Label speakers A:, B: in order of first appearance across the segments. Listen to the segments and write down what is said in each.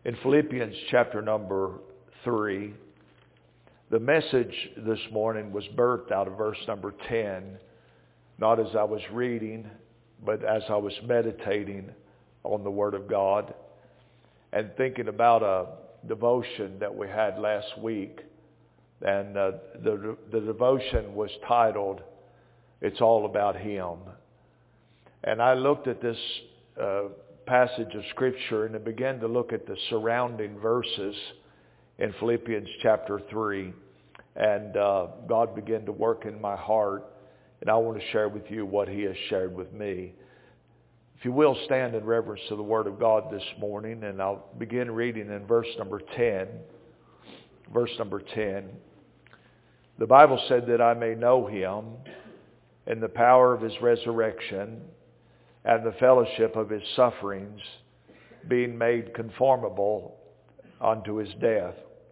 A: In Philippians chapter number 3, the message this morning was birthed out of verse number 10, not as I was reading, but as I was meditating on the Word of God and thinking about a devotion that we had last week. And the devotion was titled, "It's All About Him." And I looked at this passage of Scripture and I began to look at the surrounding verses in Philippians chapter 3. And God began to work in my heart. And I want to share with you what He has shared with me. If you will, stand in reverence to the Word of God this morning. And I'll begin reading in verse number 10. Verse number 10. The Bible said that I may know Him and the power of His resurrection and the fellowship of His sufferings, being made conformable unto His death.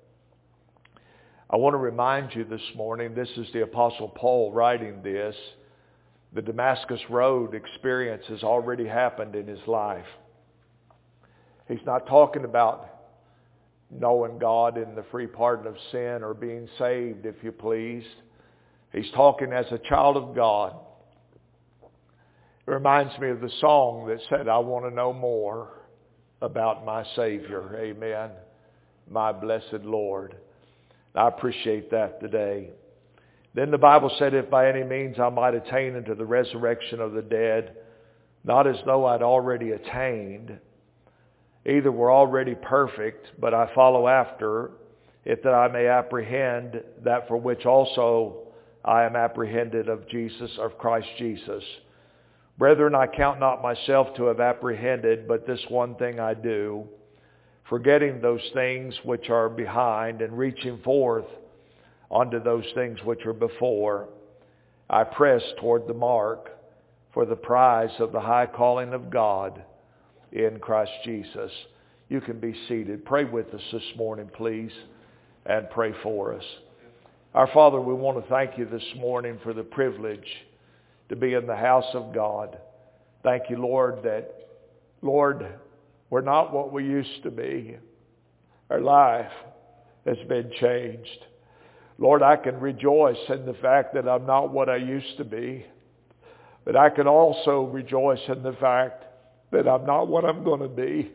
A: I want to remind you this morning, this is the Apostle Paul writing this. The Damascus Road experience has already happened in his life. He's not talking about knowing God in the free pardon of sin or being saved, if you please. He's talking as a child of God. It reminds me of the song that said, I want to know more about my Savior. Amen. My blessed Lord. I appreciate that today. Then the Bible said, if by any means I might attain unto the resurrection of the dead, not as though I'd already attained, either we're already perfect, but I follow after, if that I may apprehend that for which also I am apprehended of Jesus, of Christ Jesus. Brethren, I count not myself to have apprehended, but this one thing I do, forgetting those things which are behind and reaching forth unto those things which are before, I press toward the mark for the prize of the high calling of God in Christ Jesus. You can be seated. Pray with us this morning, please, and pray for us. Our Father, we want to thank you this morning for the privilege to be in the house of God. Thank you, Lord, that, Lord, we're not what we used to be. Our life has been changed. Lord, I can rejoice in the fact that I'm not what I used to be. But I can also rejoice in the fact that I'm not what I'm going to be.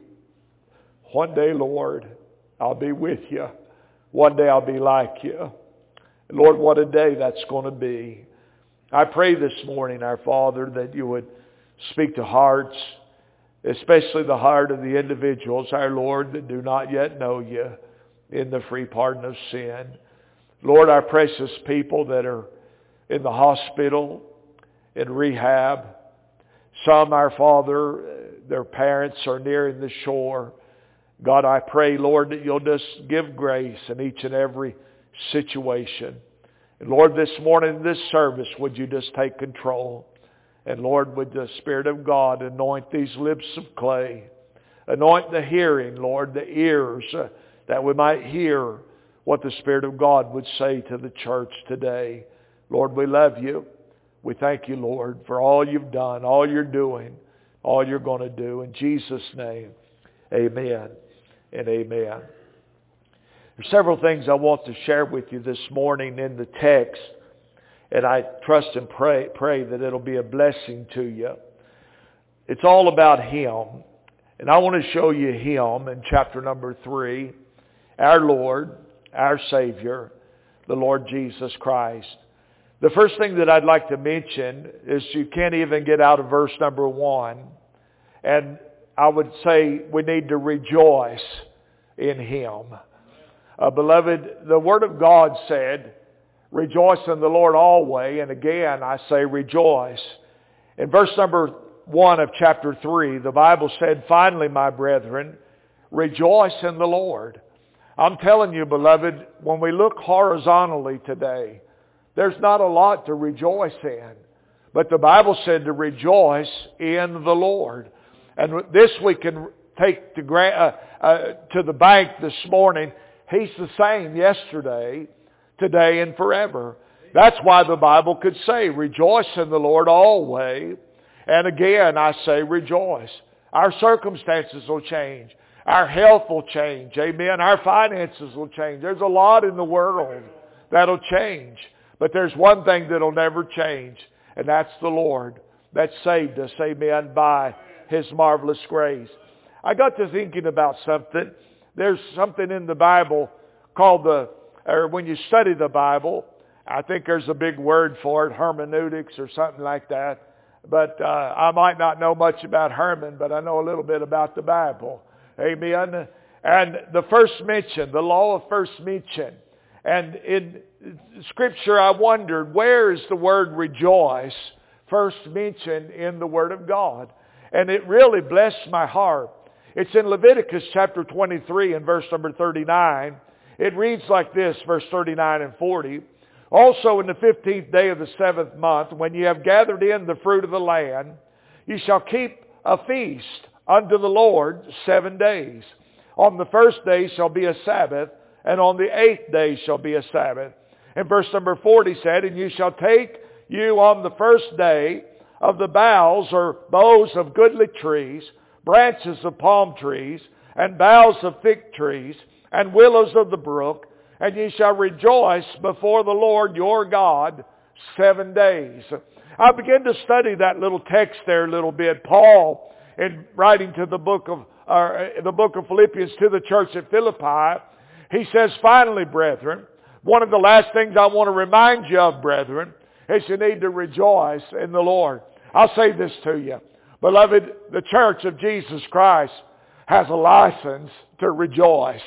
A: One day, Lord, I'll be with you. One day I'll be like you. And Lord, what a day that's going to be. I pray this morning, our Father, that you would speak to hearts, especially the heart of the individuals, our Lord, that do not yet know you in the free pardon of sin. Lord, our precious people that are in the hospital, in rehab. Some, our Father, their parents are nearing the shore. God, I pray, Lord, that you'll just give grace in each and every situation. And Lord, this morning in this service, would you just take control? And Lord, would the Spirit of God anoint these lips of clay. Anoint the hearing, Lord, the ears, that we might hear what the Spirit of God would say to the church today. Lord, we love you. We thank you, Lord, for all you've done, all you're doing, all you're going to do. In Jesus' name, amen and amen. There's several things I want to share with you this morning in the text, and I trust and pray that it'll be a blessing to you. It's all about Him, and I want to show you Him in chapter number 3, our Lord, our Savior, the Lord Jesus Christ. The first thing that I'd like to mention is you can't even get out of verse number 1. And I would say we need to rejoice in Him. Beloved, the Word of God said, rejoice in the Lord always. And again, I say rejoice. In verse number 1 of chapter 3, the Bible said, finally, my brethren, rejoice in the Lord. I'm telling you, beloved, when we look horizontally today, there's not a lot to rejoice in. But the Bible said to rejoice in the Lord. And this we can take to the bank this morning. He's the same yesterday, today, and forever. That's why the Bible could say, rejoice in the Lord always. And again, I say rejoice. Our circumstances will change. Our health will change. Amen. Our finances will change. There's a lot in the world that'll change. But there's one thing that'll never change, and that's the Lord that saved us, amen, by His marvelous grace. I got to thinking about something. There's something in the Bible called when you study the Bible, I think there's a big word for it, hermeneutics or something like that. But I might not know much about Herman, but I know a little bit about the Bible. Amen. And the first mention, the law of first mention. And in Scripture I wondered, where is the word rejoice first mentioned in the Word of God? And it really blessed my heart. It's in Leviticus chapter 23 and verse number 39. It reads like this, verse 39 and 40. Also in the 15th day of the 7th month, when ye have gathered in the fruit of the land, ye shall keep a feast unto the Lord 7 days. On the first day shall be a Sabbath, and on the 8th day shall be a Sabbath. And verse number 40 said, and you shall take you on the first day of the boughs or boughs of goodly trees, branches of palm trees, and boughs of fig trees, and willows of the brook, and ye shall rejoice before the Lord your God 7 days. I began to study that little text there a little bit. Paul, in writing to the book of Philippians to the church at Philippi, he says, finally, brethren, one of the last things I want to remind you of, brethren, is you need to rejoice in the Lord. I'll say this to you. Beloved, the church of Jesus Christ has a license to rejoice.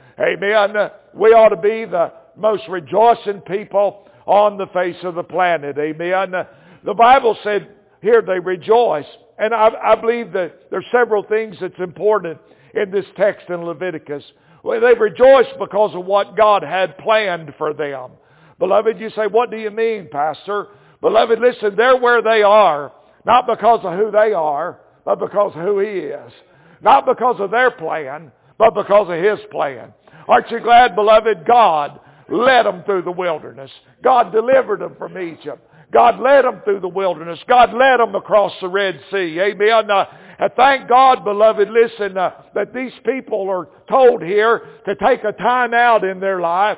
A: Amen. We ought to be the most rejoicing people on the face of the planet. Amen. The Bible said here they rejoice. And I believe that there's several things that's important in this text in Leviticus. Well, they rejoice because of what God had planned for them. Beloved, you say, what do you mean, Pastor? Beloved, listen, they're where they are, not because of who they are, but because of who He is. Not because of their plan, but because of His plan. Aren't you glad, beloved? God led them through the wilderness. God delivered them from Egypt. God led them through the wilderness. God led them across the Red Sea. Amen. And thank God, beloved, listen, that these people are told here to take a time out in their life,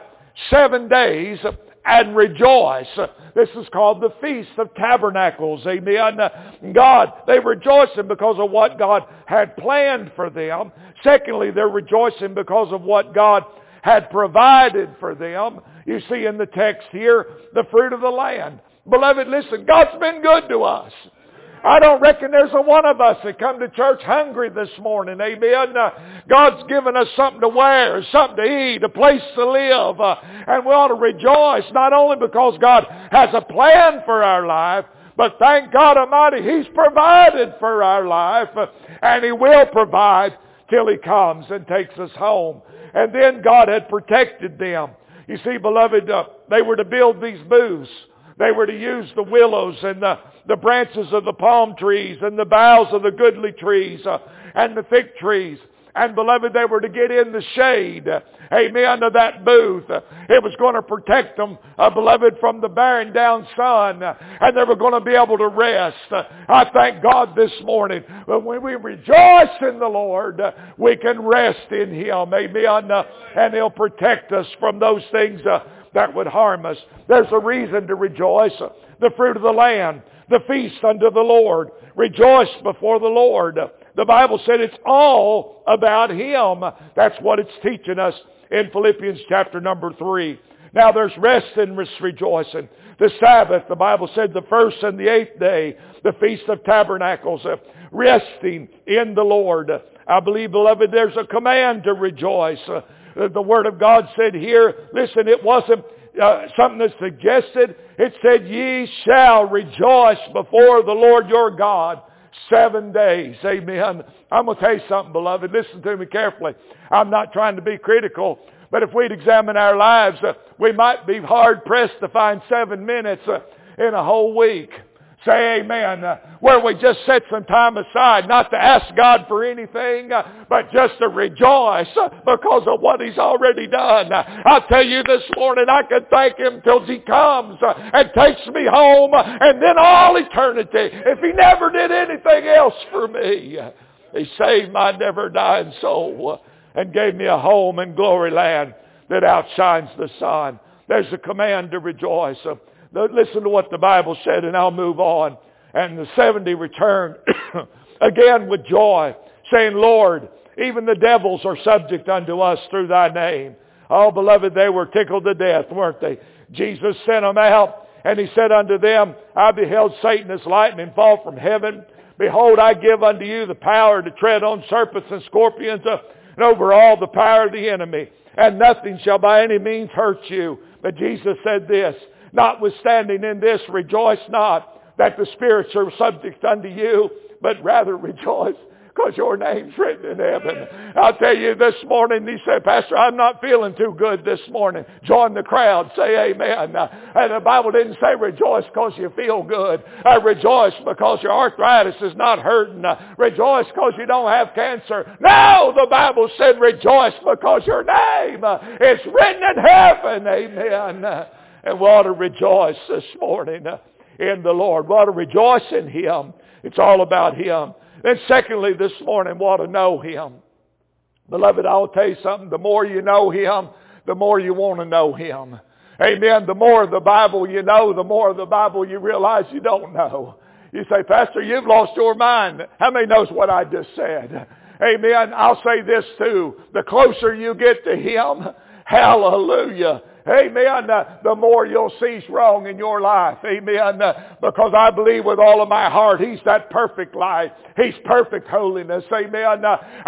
A: 7 days, and rejoice. This is called the Feast of Tabernacles. Amen. They're rejoicing because of what God had planned for them. Secondly, they're rejoicing because of what God had provided for them. You see in the text here, the fruit of the land. Beloved, listen, God's been good to us. I don't reckon there's a one of us that come to church hungry this morning. Amen. God's given us something to wear, something to eat, a place to live. And we ought to rejoice not only because God has a plan for our life, but thank God Almighty, He's provided for our life. And He will provide till He comes and takes us home. And then God had protected them. You see, beloved, they were to build these booths. They were to use the willows and the branches of the palm trees and the boughs of the goodly trees and the fig trees. And beloved, they were to get in the shade, amen, of that booth. It was going to protect them, beloved, from the bearing down sun. And they were going to be able to rest. I thank God this morning, when we rejoice in the Lord, we can rest in Him, amen. And He'll protect us from those things that would harm us. There's a reason to rejoice. The fruit of the land, the feast unto the Lord. Rejoice before the Lord. The Bible said it's all about Him. That's what it's teaching us in Philippians chapter number 3. Now there's rest and rejoicing. The Sabbath, the Bible said the first and the 8th day, the Feast of Tabernacles, resting in the Lord. I believe, beloved, there's a command to rejoice. The Word of God said here, listen, it wasn't something that suggested. It said, ye shall rejoice before the Lord your God 7 days. Amen. I'm going to tell you something, beloved. Listen to me carefully. I'm not trying to be critical, but if we'd examine our lives, we might be hard-pressed to find 7 minutes in a whole week. Say amen. Where we just set some time aside, not to ask God for anything, but just to rejoice because of what He's already done. I'll tell you this morning, I can thank Him till He comes and takes me home, and then all eternity, if He never did anything else for me. He saved my never-dying soul and gave me a home in glory land that outshines the sun. There's a command to rejoice. Listen to what the Bible said, and I'll move on. And the 70 returned again with joy, saying, Lord, even the devils are subject unto us through thy name. Oh, beloved, they were tickled to death, weren't they? Jesus sent them out, and he said unto them, I beheld Satan as lightning fall from heaven. Behold, I give unto you the power to tread on serpents and scorpions, and over all the power of the enemy. And nothing shall by any means hurt you. But Jesus said this, notwithstanding in this, rejoice not that the spirits are subject unto you, but rather rejoice because your name's written in heaven. I'll tell you this morning, you say, Pastor, I'm not feeling too good this morning. Join the crowd. Say amen. And the Bible didn't say rejoice because you feel good. Rejoice because your arthritis is not hurting. Rejoice because you don't have cancer. No, the Bible said rejoice because your name is written in heaven. Amen. And we ought to rejoice this morning in the Lord. We ought to rejoice in Him. It's all about Him. And secondly, this morning, we ought to know Him. Beloved, I'll tell you something. The more you know Him, the more you want to know Him. Amen. The more of the Bible you know, the more of the Bible you realize you don't know. You say, Pastor, you've lost your mind. How many knows what I just said? Amen. I'll say this too. The closer you get to Him, hallelujah, amen, the more you'll cease wrong in your life. Amen. Because I believe with all of my heart He's that perfect life. He's perfect holiness. Amen.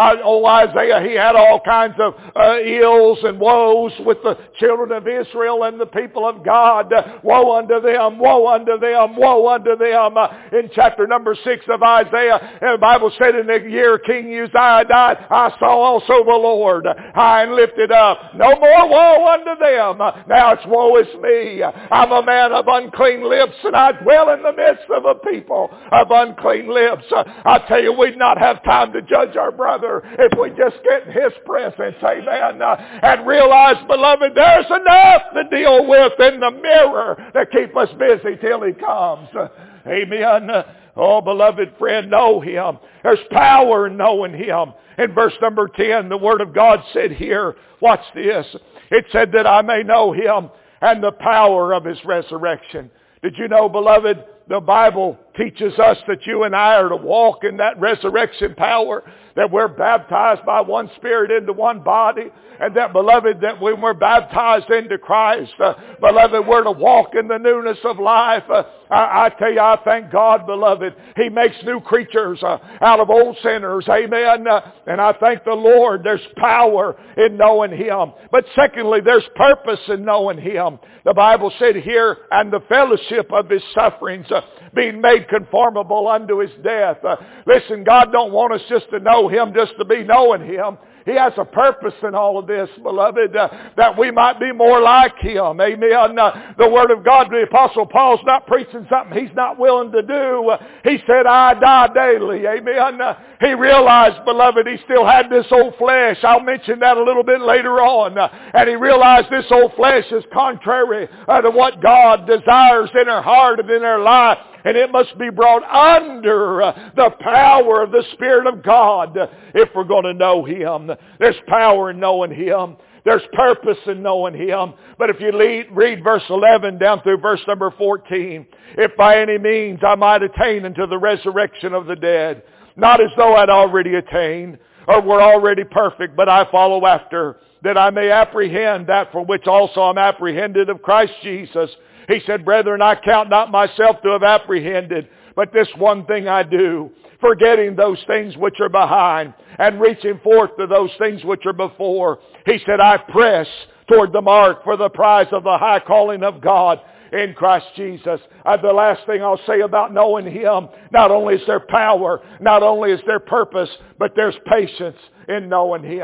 A: Isaiah, he had all kinds of ills and woes with the children of Israel and the people of God. Woe unto them, woe unto them, woe unto them. In chapter number 6 of Isaiah, the Bible said in the year King Uzziah died, I saw also the Lord high and lifted up. No more woe unto them. Now it's woe is me. I'm a man of unclean lips, and I dwell in the midst of a people of unclean lips. I tell you, we'd not have time to judge our brother if we just get in His presence, amen, and realize, beloved, there's enough to deal with in the mirror to keep us busy till He comes. Amen. Oh, beloved friend, know Him. There's power in knowing Him. In verse number 10, the Word of God said here, watch this. It said that I may know Him and the power of His resurrection. Did you know, beloved, the Bible teaches us that you and I are to walk in that resurrection power, that we're baptized by one Spirit into one body, and that, beloved, that when we're baptized into Christ, beloved, we're to walk in the newness of life. I tell you, I thank God, beloved, He makes new creatures out of old sinners. Amen. And I thank the Lord there's power in knowing Him. But secondly, there's purpose in knowing Him. The Bible said here, and the fellowship of His sufferings, being made conformable unto His death. Listen, God don't want us just to know Him just to be knowing Him. He has a purpose in all of this, beloved, that we might be more like Him. Amen. The Word of God, the Apostle Paul's not preaching something he's not willing to do. He said, I die daily. Amen. He realized, beloved, he still had this old flesh. I'll mention that a little bit later on. And he realized this old flesh is contrary to what God desires in our heart and in our life. And it must be brought under the power of the Spirit of God if we're going to know Him. There's power in knowing Him. There's purpose in knowing Him. But if you read verse 11 down through verse number 14, if by any means I might attain unto the resurrection of the dead, not as though I'd already attained or were already perfect, but I follow after, that I may apprehend that for which also I'm apprehended of Christ Jesus. He said, brethren, I count not myself to have apprehended, but this one thing I do, forgetting those things which are behind and reaching forth to those things which are before. He said, I press toward the mark for the prize of the high calling of God in Christ Jesus. The last thing I'll say about knowing Him, not only is there power, not only is there purpose, but there's patience in knowing Him.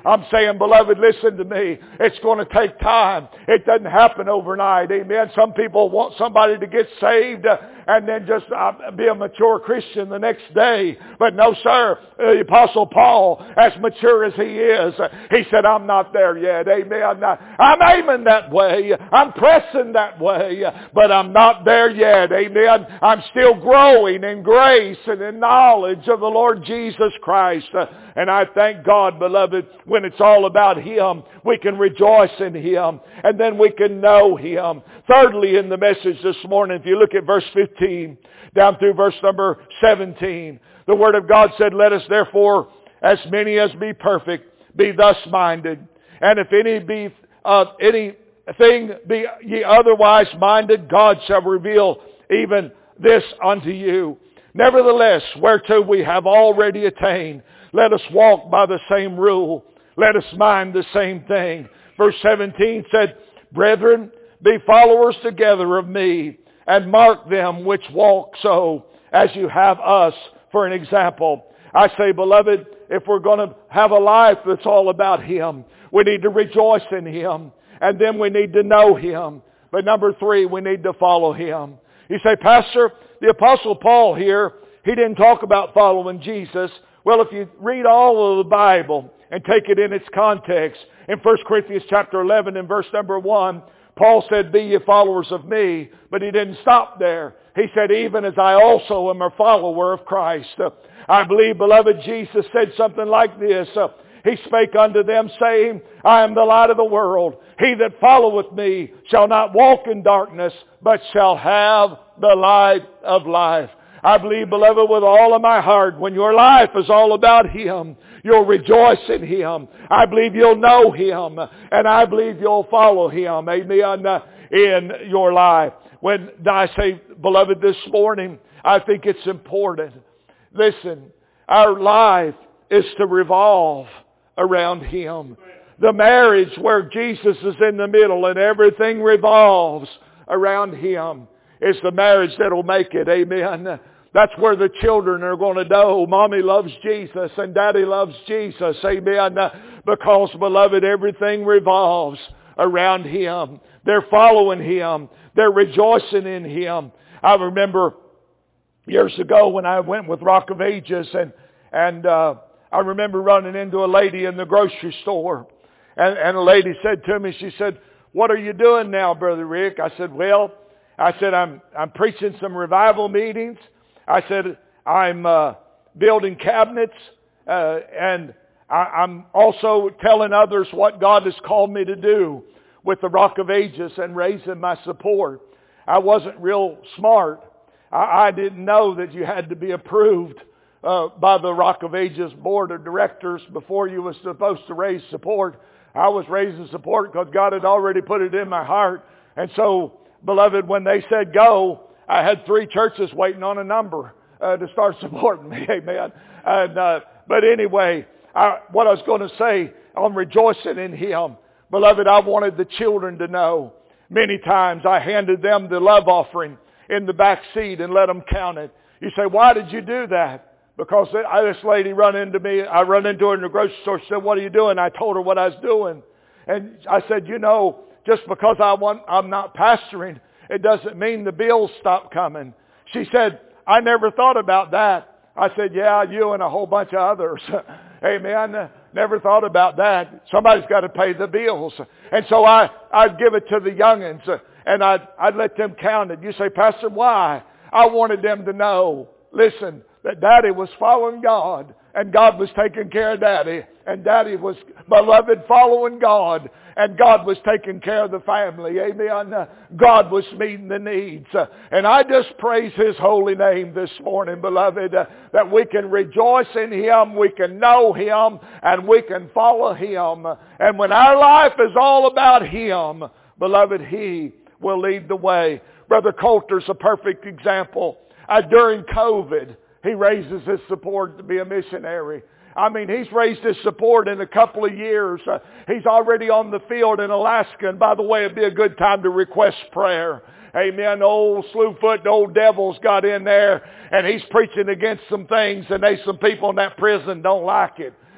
A: I'm saying, beloved, listen to me. It's going to take time. It doesn't happen overnight. Amen. Some people want somebody to get saved and then just be a mature Christian the next day. But no, sir. The Apostle Paul, as mature as he is, he said, I'm not there yet. Amen. I'm aiming that way. I'm pressing that way. But I'm not there yet. Amen. I'm still growing in grace and in knowledge of the Lord Jesus Christ. And I thank God, beloved, when it's all about Him, we can rejoice in Him. And then we can know Him. Thirdly, in the message this morning, if you look at verse 15 down through verse number 17, the Word of God said, let us therefore, as many as be perfect, be thus minded. And if anything be ye otherwise minded, God shall reveal even this unto you. Nevertheless, whereto we have already attained, let us walk by the same rule. Let us mind the same thing. Verse 17 said, brethren, be followers together of me, and mark them which walk so, as you have us for an example. I say, beloved, if we're going to have a life that's all about Him, we need to rejoice in Him. And then we need to know Him. But number 3, we need to follow Him. You say, Pastor, the Apostle Paul here, he didn't talk about following Jesus. Well, if you read all of the Bible and take it in its context, in 1 Corinthians chapter 11 and verse number 1, Paul said, be ye followers of me. But he didn't stop there. He said, even as I also am a follower of Christ. I believe, beloved, Jesus said something like this. He spake unto them, saying, I am the light of the world. He that followeth me shall not walk in darkness, but shall have the light of life. I believe, beloved, with all of my heart, when your life is all about Him, you'll rejoice in Him. I believe you'll know Him. And I believe you'll follow Him. Amen. In your life. When I say, beloved, this morning, I think it's important. Listen, our life is to revolve around Him. The marriage where Jesus is in the middle and everything revolves around Him is the marriage that'll make it. Amen. That's where the children are going to know Mommy loves Jesus and Daddy loves Jesus. Amen. Because, beloved, everything revolves around Him. They're following Him. They're rejoicing in Him. I remember years ago when I went with Rock of Ages and I remember running into a lady in the grocery store. And a lady said to me, she said, what are you doing now, Brother Rick? I said, I'm preaching some revival meetings. I said, I'm building cabinets, and I'm also telling others what God has called me to do with the Rock of Ages and raising my support. I wasn't real smart. I didn't know that you had to be approved by the Rock of Ages board of directors before you were supposed to raise support. I was raising support because God had already put it in my heart. And so, beloved, when they said go, I had 3 churches waiting on a number to start supporting me. Amen. But anyway, what I was going to say, I'm rejoicing in Him. Beloved, I wanted the children to know. Many times I handed them the love offering in the back seat and let them count it. You say, why did you do that? Because this lady run into me. I run into her in the grocery store. She said, what are you doing? I told her what I was doing. And I said, just because I'm not pastoring, it doesn't mean the bills stop coming. She said, I never thought about that. I said, yeah, you and a whole bunch of others. Amen. Never thought about that. Somebody's got to pay the bills. And so I'd give it to the youngins and I'd let them count it. You say, Pastor, why? I wanted them to know, listen, that Daddy was following God and God was taking care of Daddy. And Daddy was, beloved, following God. And God was taking care of the family. Amen. God was meeting the needs. And I just praise His holy name this morning, beloved, that we can rejoice in Him, we can know Him, and we can follow Him. And when our life is all about Him, beloved, He will lead the way. Brother Coulter's a perfect example. During COVID, he raises his support to be a missionary. I mean, he's raised his support in a couple of years. He's already on the field in Alaska. And by the way, it'd be a good time to request prayer. Amen. Old Slewfoot, old devils got in there, and he's preaching against some things, and some people in that prison don't like it.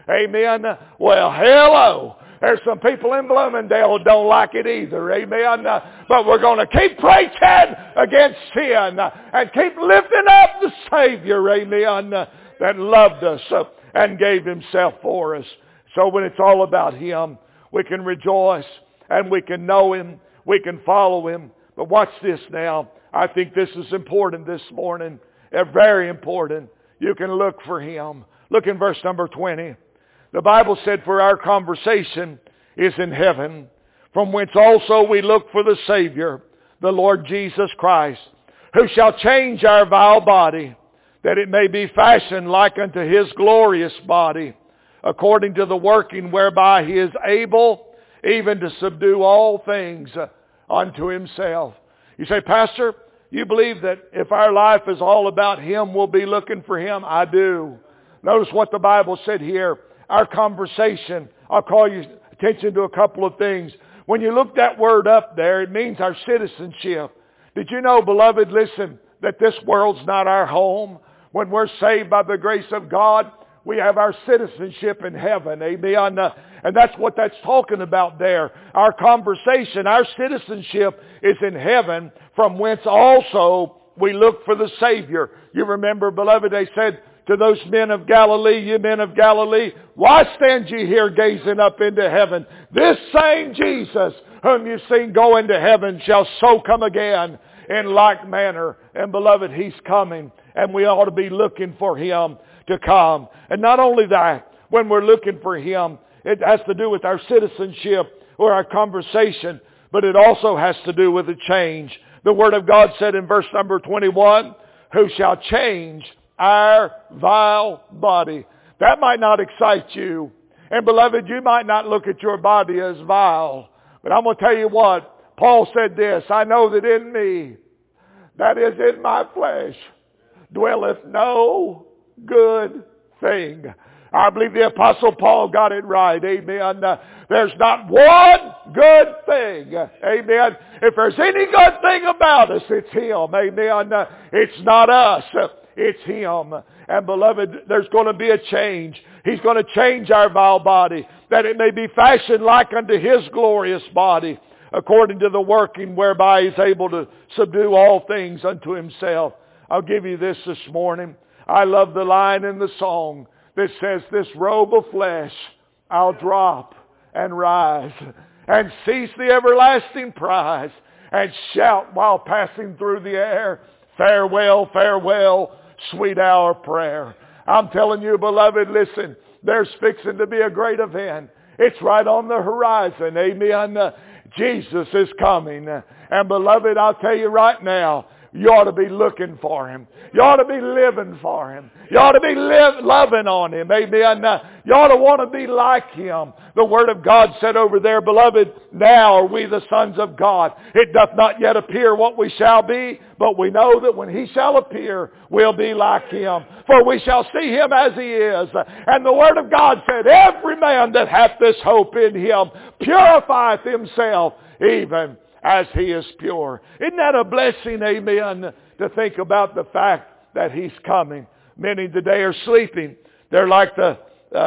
A: Amen. Well, hello. There's some people in Bloomingdale who don't like it either. Amen. But we're going to keep preaching against sin and keep lifting up the Savior. Amen. That loved us and gave Himself for us. So when it's all about Him, we can rejoice and we can know Him. We can follow Him. But watch this now. I think this is important this morning. Very important. You can look for Him. Look in verse number 20. The Bible said, for our conversation is in heaven, from whence also we look for the Savior, the Lord Jesus Christ, who shall change our vile body, that it may be fashioned like unto His glorious body, according to the working whereby He is able even to subdue all things unto Himself. You say, Pastor, you believe that if our life is all about Him, we'll be looking for Him? I do. Notice what the Bible said here. Our conversation, I'll call your attention to a couple of things. When you look that word up there, it means our citizenship. Did you know, beloved, listen, that this world's not our home? When we're saved by the grace of God, we have our citizenship in heaven. Amen. And that's what that's talking about there. Our conversation, our citizenship is in heaven, from whence also we look for the Savior. You remember, beloved, they said to those men of Galilee, you men of Galilee, why stand ye here gazing up into heaven? This same Jesus whom you've seen go into heaven shall so come again in like manner. And beloved, He's coming, and we ought to be looking for Him to come. And not only that, when we're looking for Him, it has to do with our citizenship or our conversation, but it also has to do with a change. The Word of God said in verse number 21, who shall change our vile body. That might not excite you. And beloved, you might not look at your body as vile. But I'm going to tell you what, Paul said this, I know that in me, that is in my flesh, dwelleth no good thing. I believe the Apostle Paul got it right. Amen. There's not one good thing. Amen. If there's any good thing about us, it's Him. Amen. It's not us. It's Him. And beloved, there's going to be a change. He's going to change our vile body, that it may be fashioned like unto His glorious body, according to the working whereby He's able to subdue all things unto Himself. I'll give you this morning. I love the line in the song that says, this robe of flesh I'll drop and rise, and seize the everlasting prize, and shout while passing through the air, farewell, farewell, sweet hour of prayer. I'm telling you, beloved, listen, there's fixing to be a great event. It's right on the horizon. Amen. Jesus is coming. And beloved, I'll tell you right now, you ought to be looking for Him. You ought to be living for Him. You ought to be loving on Him. Amen. You ought to want to be like Him. The Word of God said over there, beloved, now are we the sons of God. It doth not yet appear what we shall be, but we know that when He shall appear, we'll be like Him. For we shall see Him as He is. And the Word of God said, every man that hath this hope in Him purifieth himself, even as He is pure. Isn't that a blessing, amen, to think about the fact that He's coming? Many today are sleeping. They're like the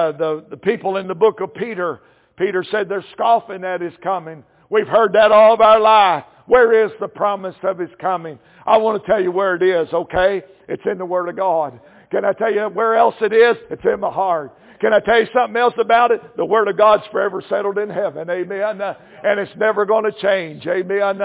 A: people in the book of Peter. Peter said they're scoffing at His coming. We've heard that all of our life. Where is the promise of His coming? I want to tell you where it is, okay? It's in the Word of God. Can I tell you where else it is? It's in my heart. Can I tell you something else about it? The Word of God's forever settled in heaven. Amen. And it's never going to change. Amen.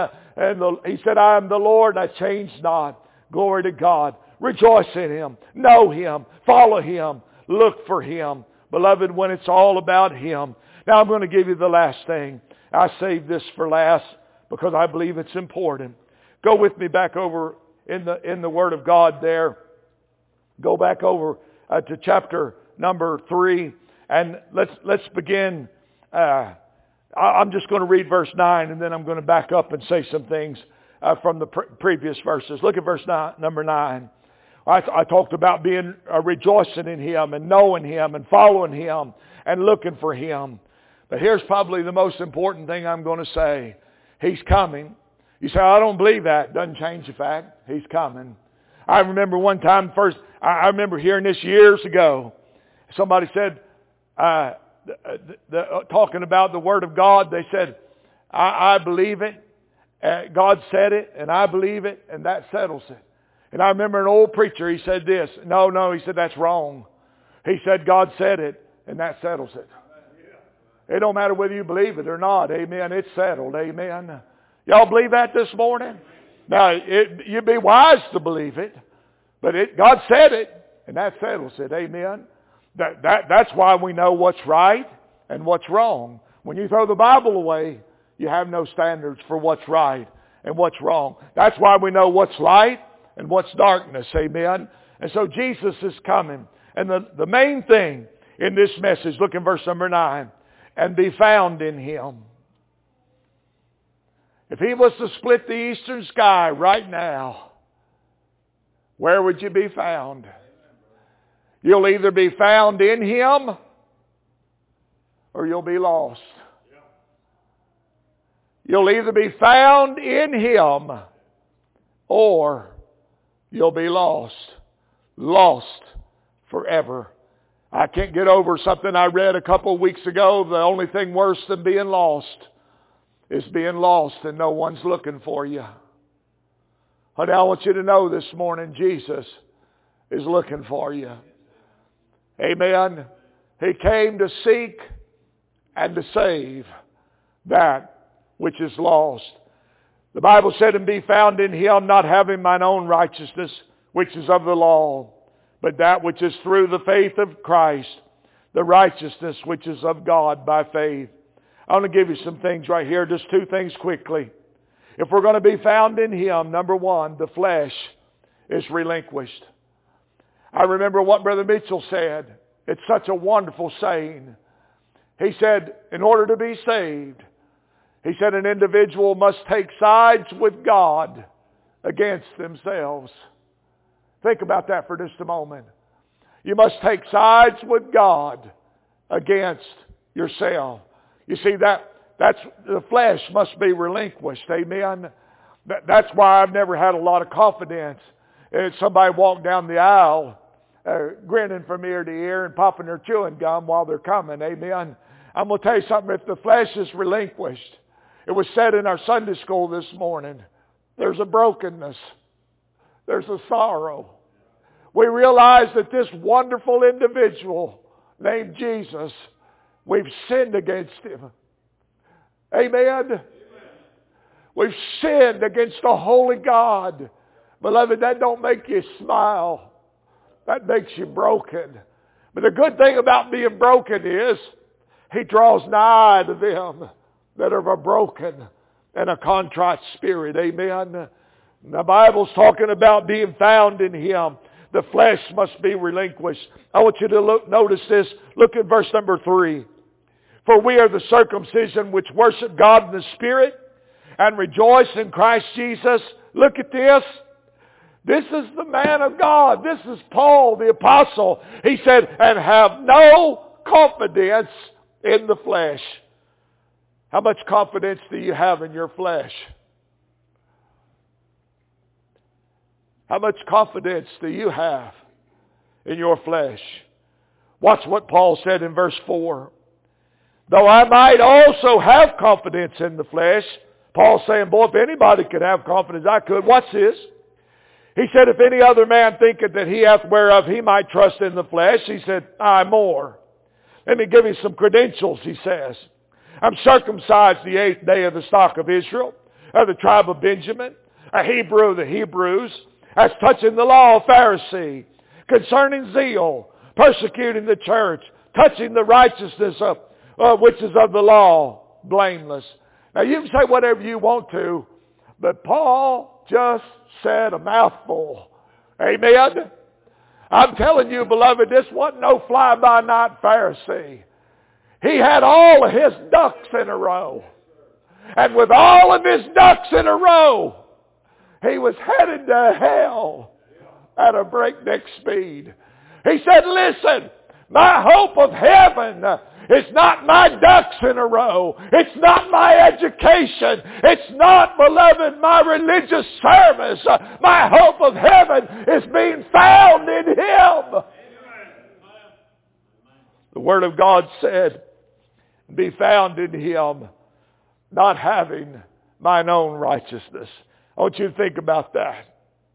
A: He said, I am the Lord, I change not. Glory to God. Rejoice in Him. Know Him. Follow Him. Look for Him. Beloved, when it's all about Him. Now I'm going to give you the last thing. I saved this for last because I believe it's important. Go with me back over in the Word of God there. Go back over to chapter number 3, and let's begin. I'm just going to read verse 9, and then I'm going to back up and say some things from the previous verses. Look at verse number 9. I talked about being rejoicing in Him and knowing Him and following Him and looking for Him. But here's probably the most important thing I'm going to say. He's coming. You say, I don't believe that. Doesn't change the fact. He's coming. I remember one time I remember hearing this years ago. Somebody said, talking about the Word of God, they said, I believe it. God said it, and I believe it, and that settles it. And I remember an old preacher, he said this. No, he said, that's wrong. He said, God said it, and that settles it. It don't matter whether you believe it or not. Amen. It's settled. Amen. Y'all believe that this morning? Now, you'd be wise to believe it, but God said it, and that settles it. Amen. That's why we know what's right and what's wrong. When you throw the Bible away, you have no standards for what's right and what's wrong. That's why we know what's light and what's darkness. Amen. And so Jesus is coming. And the main thing in this message, look in verse number 9, and be found in Him. If He was to split the eastern sky right now, where would you be found? You'll either be found in Him or you'll be lost. You'll either be found in Him or you'll be lost. Lost forever. I can't get over something I read a couple of weeks ago. The only thing worse than being lost is being lost and no one's looking for you. Honey, I want you to know this morning, Jesus is looking for you. Amen. He came to seek and to save that which is lost. The Bible said, and be found in Him, not having mine own righteousness, which is of the law, but that which is through the faith of Christ, the righteousness which is of God by faith. I want to give you some things right here, just two things quickly. If we're going to be found in Him, number one, the flesh is relinquished. I remember what Brother Mitchell said. It's such a wonderful saying. He said, in order to be saved, he said an individual must take sides with God against themselves. Think about that for just a moment. You must take sides with God against yourself. You see, that's the flesh must be relinquished. Amen. That's why I've never had a lot of confidence. If somebody walked down the aisle grinning from ear to ear and popping their chewing gum while they're coming. Amen. I'm going to tell you something. If the flesh is relinquished, it was said in our Sunday school this morning, there's a brokenness. There's a sorrow. We realize that this wonderful individual named Jesus, we've sinned against Him. Amen? We've sinned against the holy God. Beloved, that don't make you smile. That makes you broken. But the good thing about being broken is He draws nigh to them that are a broken and a contrite spirit. Amen? The Bible's talking about being found in Him. The flesh must be relinquished. I want you to notice this. Look at verse number 3. For we are the circumcision which worship God in the Spirit and rejoice in Christ Jesus. Look at this. This is the man of God. This is Paul the apostle. He said, and have no confidence in the flesh. How much confidence do you have in your flesh? How much confidence do you have in your flesh? Watch what Paul said in verse 4. Though I might also have confidence in the flesh. Paul's saying, boy, if anybody could have confidence, I could. Watch this. He said, if any other man thinketh that he hath whereof he might trust in the flesh, he said, I more. Let me give you some credentials, he says. I'm circumcised the 8th day of the stock of Israel, of the tribe of Benjamin, a Hebrew of the Hebrews, as touching the law, a Pharisee, concerning zeal, persecuting the church, touching the righteousness of which is of the law, blameless. Now you can say whatever you want to, but Paul just said a mouthful. Amen? I'm telling you, beloved, this wasn't no fly-by-night Pharisee. He had all of his ducks in a row. And with all of his ducks in a row, he was headed to hell at a breakneck speed. He said, listen, my hope of heaven is not my ducks in a row. It's not my education. It's not, beloved, my religious service. My hope of heaven is being found in Him. The Word of God said, be found in Him, not having mine own righteousness. I want you to think about that.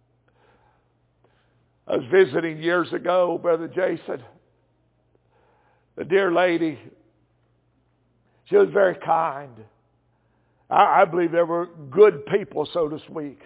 A: I was visiting years ago, Brother Jason. The dear lady, she was very kind. I believe they were good people, so to speak.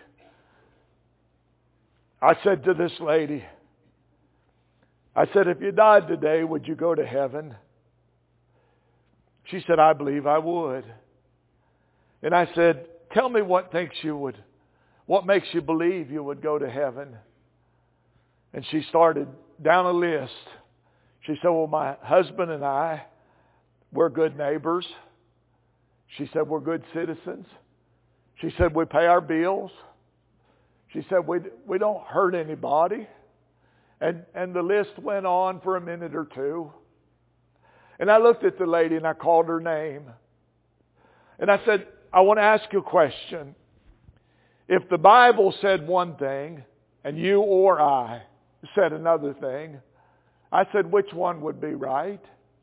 A: I said to this lady, I said, if you died today, would you go to heaven? She said, I believe I would. And I said, tell me what makes you believe you would go to heaven? And she started down a list. She said, well, my husband and I, we're good neighbors. She said, we're good citizens. She said, we pay our bills. She said, we don't hurt anybody. And the list went on for a minute or two. And I looked at the lady and I called her name. And I said, I want to ask you a question. If the Bible said one thing and you or I said another thing, I said, which one would be right?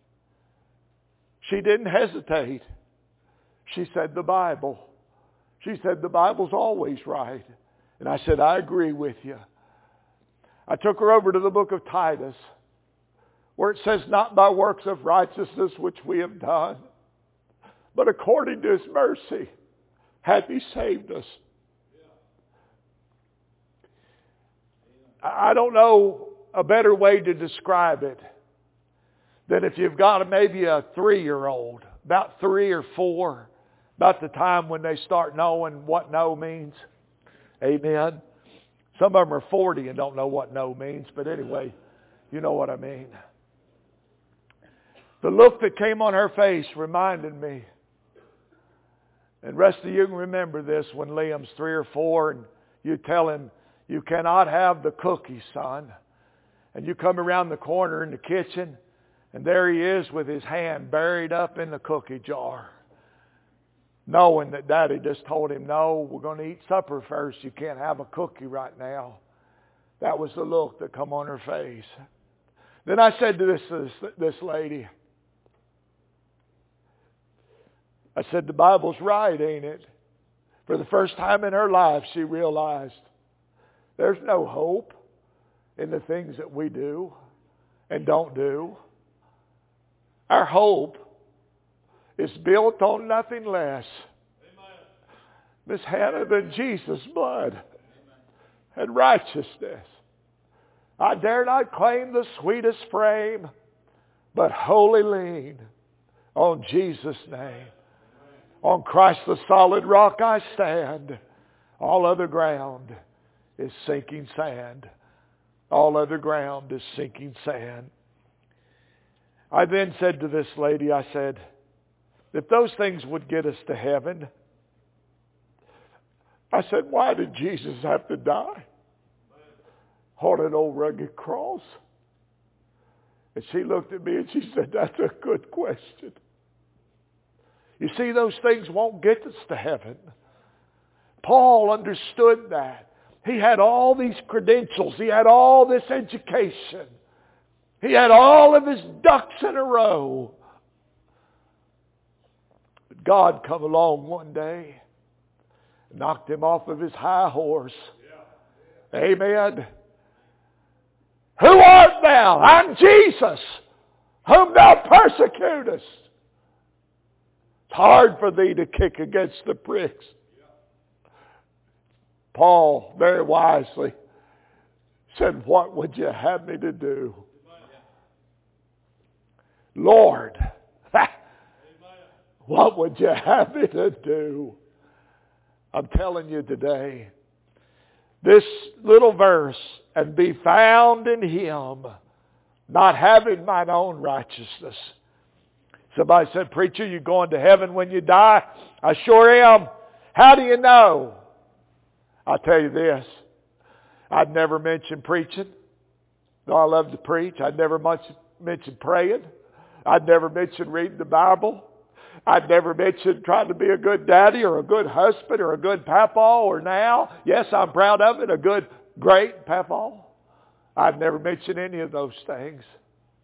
A: She didn't hesitate. She said the Bible. She said the Bible's always right. And I said, I agree with you. I took her over to the book of Titus, where it says, not by works of righteousness which we have done, but according to His mercy hath He saved us. I don't know a better way to describe it than if you've got maybe a 3-year-old, about 3 or 4, about the time when they start knowing what no means. Amen. Some of them are 40 and don't know what no means, but anyway, you know what I mean. The look that came on her face reminded me, and rest of you can remember this when Liam's 3 or 4 and you tell him, you cannot have the cookies, son. And you come around the corner in the kitchen and there he is with his hand buried up in the cookie jar, knowing that Daddy just told him, no, we're going to eat supper first. You can't have a cookie right now. That was the look that come on her face. Then I said to this lady, I said, the Bible's right, ain't it? For the first time in her life, she realized there's no hope in the things that we do and don't do. Our hope is built on nothing less, Miss Hannah, than Jesus' blood and righteousness. I dare not claim the sweetest frame, but wholly lean on Jesus' name. On Christ the solid rock I stand. All other ground is sinking sand. All other ground is sinking sand. I then said to this lady, I said, if those things would get us to heaven, I said, why did Jesus have to die on an old rugged cross? And she looked at me and she said, that's a good question. You see, those things won't get us to heaven. Paul understood that. He had all these credentials. He had all this education. He had all of his ducks in a row. But God come along one day and knocked him off of his high horse. Amen. Who art thou? I'm Jesus, whom thou persecutest. It's hard for thee to kick against the pricks. Paul very wisely said, what would you have me to do? Lord, what would you have me to do? I'm telling you today, this little verse, and be found in Him, not having mine own righteousness. Somebody said, preacher, you going to heaven when you die? I sure am. How do you know? I'll tell you this. I'd never mention preaching, though I love to preach. I'd never mention praying. I'd never mention reading the Bible. I'd never mention trying to be a good daddy or a good husband or a good papa or now, yes, I'm proud of it, a good, great papa. I'd never mention any of those things.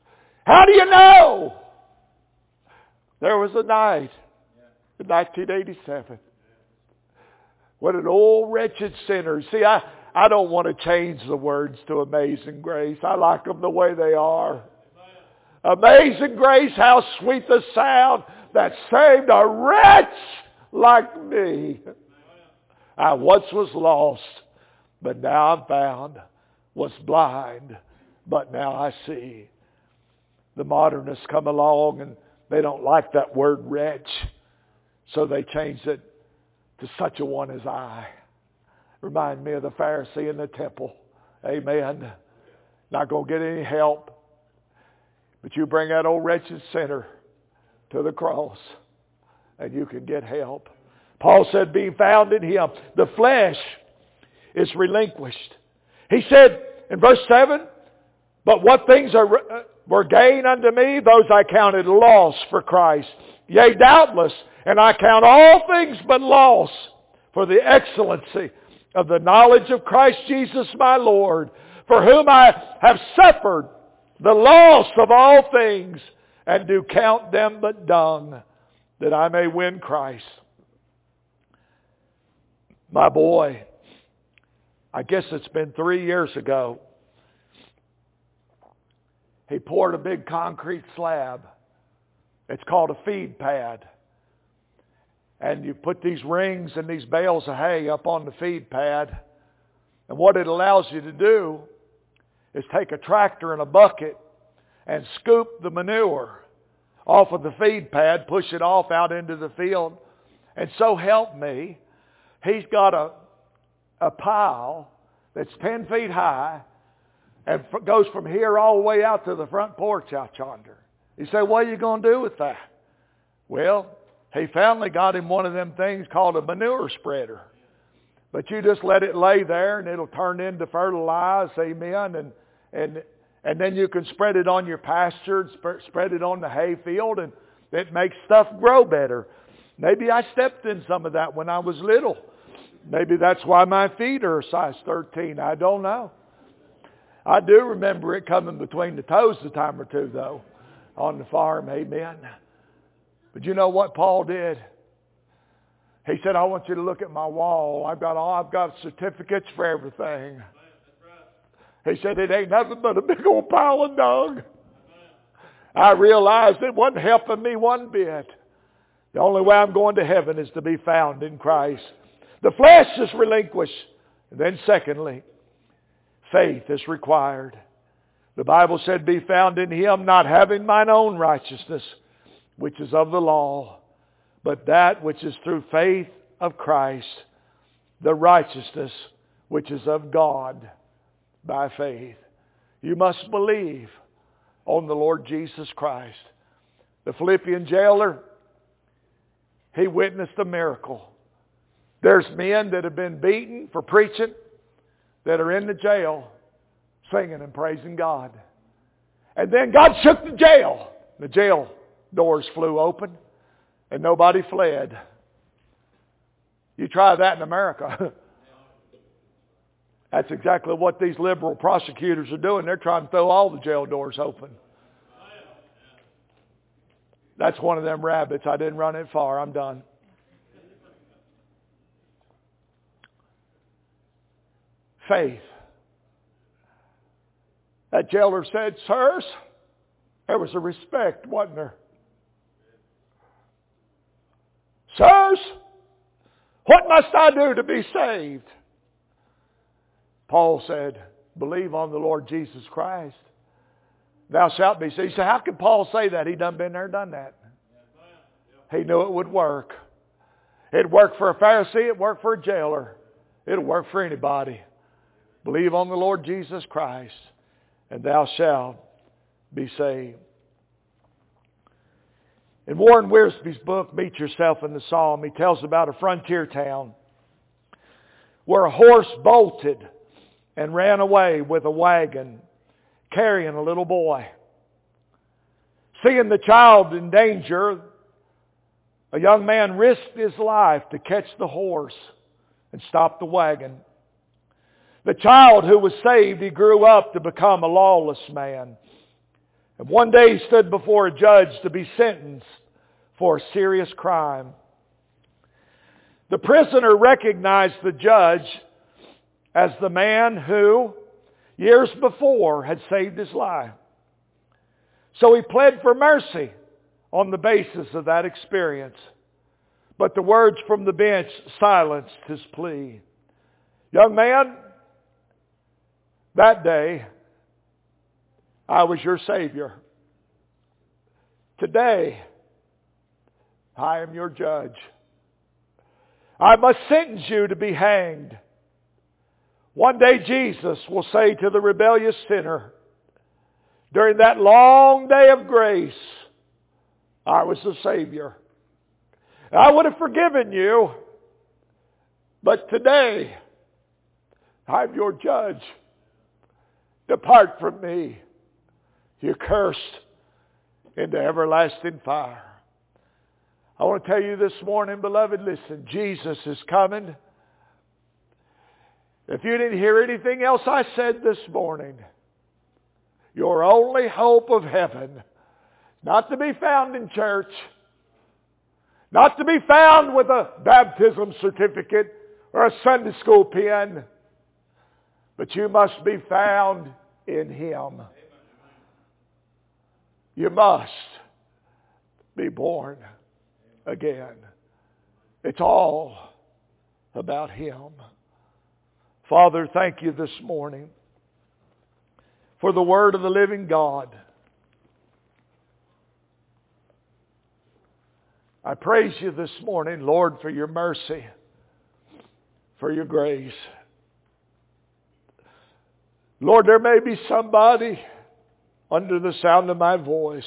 A: How do you know? There was a night in 1987 when an old wretched sinner, see, I don't want to change the words to Amazing Grace. I like them the way they are. Amazing grace, how sweet the sound that saved a wretch like me. I once was lost, but now I'm found. Was blind, but now I see. The modernists come along and they don't like that word wretch, so they changed it to such a one as I. Remind me of the Pharisee in the temple. Amen. Not going to get any help. But you bring that old wretched sinner to the cross and you can get help. Paul said, being found in Him, the flesh is relinquished. He said in verse 7, but what things were gain unto me, those I counted loss for Christ. Yea, doubtless, and I count all things but loss for the excellency of the knowledge of Christ Jesus my Lord, for whom I have suffered the loss of all things, and do count them but dung, that I may win Christ. My boy, I guess it's been 3 years ago, he poured a big concrete slab. It's called a feed pad. And you put these rings and these bales of hay up on the feed pad. And what it allows you to do is take a tractor and a bucket and scoop the manure off of the feed pad, push it off out into the field. And so help me, he's got a pile that's 10 feet high and goes from here all the way out to the front porch out yonder. You say, what are you going to do with that? Well, he finally got him one of them things called a manure spreader. But you just let it lay there and it'll turn into fertilize, amen, and then you can spread it on your pasture, spread it on the hay field, and it makes stuff grow better. Maybe I stepped in some of that when I was little. Maybe that's why my feet are a size 13. I don't know. I do remember it coming between the toes a time or two, though, on the farm, amen. But you know what Paul did? He said, I want you to look at my wall. I've got certificates for everything. He said, it ain't nothing but a big old pile of dung. I realized it wasn't helping me one bit. The only way I'm going to heaven is to be found in Christ. The flesh is relinquished. And then secondly, faith is required. The Bible said, be found in Him, not having mine own righteousness, which is of the law, but that which is through faith of Christ, the righteousness which is of God by faith. You must believe on the Lord Jesus Christ. The Philippian jailer, he witnessed a miracle. There's men that have been beaten for preaching that are in the jail singing and praising God. And then God shook the jail. The jail doors flew open and nobody fled. You try that in America. That's exactly what these liberal prosecutors are doing. They're trying to throw all the jail doors open. That's one of them rabbits. I didn't run it far. I'm done. Faith. That jailer said, sirs, there was a respect, wasn't there? Sirs, what must I do to be saved? Paul said, believe on the Lord Jesus Christ. Thou shalt be saved. He said, how can Paul say that? He done been there, done that. He knew it would work. It worked for a Pharisee. It worked for a jailer. It'll work for anybody. Believe on the Lord Jesus Christ, and thou shalt be saved. In Warren Wiersbe's book, Meet Yourself in the Psalm, he tells about a frontier town where a horse bolted and ran away with a wagon carrying a little boy. Seeing the child in danger, a young man risked his life to catch the horse and stop the wagon. The child who was saved, he grew up to become a lawless man. And one day he stood before a judge to be sentenced for a serious crime. The prisoner recognized the judge as the man who, years before, had saved his life. So he pled for mercy on the basis of that experience. But the words from the bench silenced his plea. Young man, that day, I was your Savior. Today, I am your judge. I must sentence you to be hanged. One day Jesus will say to the rebellious sinner, during that long day of grace, I was the Savior. I would have forgiven you, but today, I'm your judge. Depart from me, you cursed, into everlasting fire. I want to tell you this morning, beloved, listen, Jesus is coming. If you didn't hear anything else I said this morning, your only hope of heaven, not to be found in church, not to be found with a baptism certificate or a Sunday school pen, but you must be found in Him. You must be born again. It's all about Him. Father, thank you this morning for the Word of the living God. I praise you this morning, Lord, for your mercy, for your grace. Lord, there may be somebody under the sound of my voice.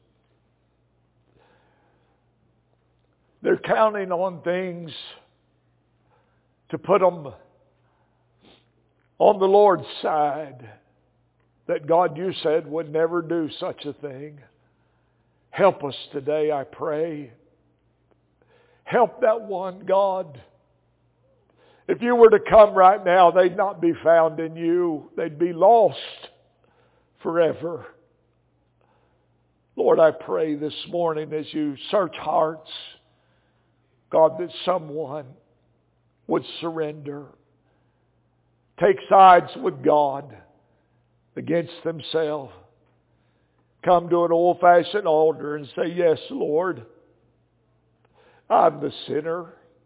A: They're counting on things to put them on the Lord's side that God, you said, would never do such a thing. Help us today, I pray. Help that one, God. If you were to come right now, they'd not be found in you. They'd be lost forever. Lord, I pray this morning as you search hearts, God, that someone would surrender. Take sides with God against themselves. Come to an old-fashioned altar and say, yes, Lord, I'm the sinner.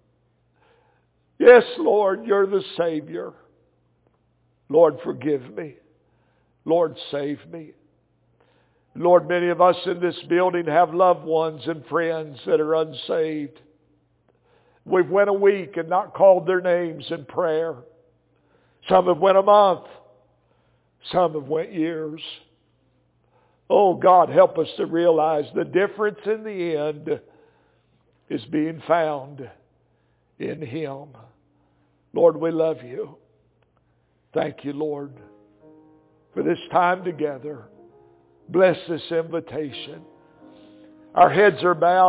A: Yes, Lord, you're the Savior. Lord, forgive me. Lord, save me. Lord, many of us in this building have loved ones and friends that are unsaved. We've went a week and not called their names in prayer. Some have went a month. Some have went years. Oh, God, help us to realize the difference in the end is being found in Him. Lord, we love you. Thank you, Lord, for this time together. Bless this invitation. Our heads are bowed.